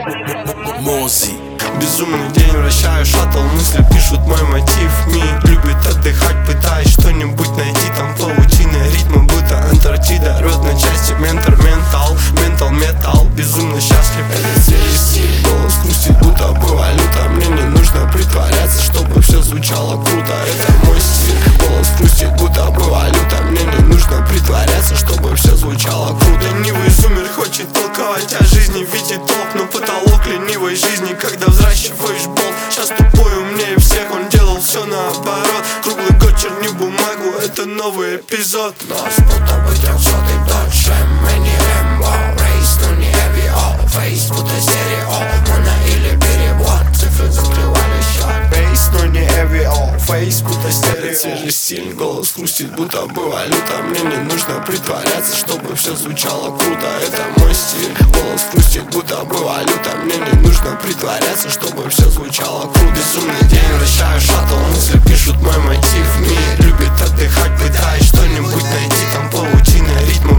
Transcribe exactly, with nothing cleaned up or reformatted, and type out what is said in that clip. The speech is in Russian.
Мози. Безумный день, вращаю шаттл, мысли пишут мой мотив. Ми любит отдыхать, пытаясь что-нибудь найти. Там паутина ритма, будто Антарктида. Рвет на части ментор, ментал, ментал, металл. Безумно счастлив, это свежий стиль. Голос хрустит, будто бы валюта. Мне не нужно притворяться, чтобы все звучало круто. Это мой стиль. Голос хрустит, будто бы валюта. Мне не нужно притворяться, чтобы все звучало круто. Ленивый зумер хочет толковать о жизни, видит толк, но потолок ленивой жизни, когда взращиваешь болт. Сейчас тупой умнее всех, он делал все наоборот. Круглый год черни бумагу, это новый эпизод. Нас будто бы трехсотый Dodge Mini Rambo. Рейс, но не Эвио. Фейс, будто стерео. Моно или перевод. Цифры закрывали счет. Бейс, но не Эвио. Фейс, будто стерео. Это свежий стиль, голос хрустит, будто бы валюта. Мне не нужно притворяться, чтобы все звучало круто. Это мой стиль. Голос хрустит, будто бы валюта. Мне не нужно притворяться, чтобы все звучало круто. Безумный день, вращаю шаттл, мысли пишут мой мотив. Ми любит отдыхать, пытаясь что-нибудь найти. Там паутина ритма,